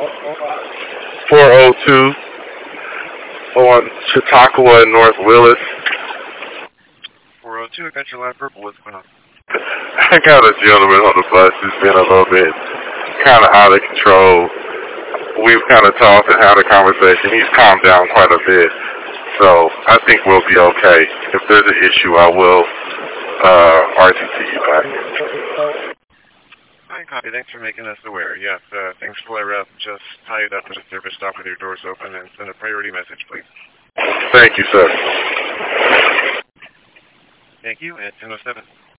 402 on Chautauqua and North Willis. 402, Adventure Line Purple, what's going on? I got a gentleman on the bus who's been a little bit kind of out of control. We've kind of talked and had a conversation. He's calmed down quite a bit. So I think we'll be okay. If there's an issue, I will RTT you back. Fine copy. Thanks for making us aware. Yes, things flare up. Just tie it up at a service stop with your doors open and send a priority message, please. Thank you, sir. Thank you, at 10:07.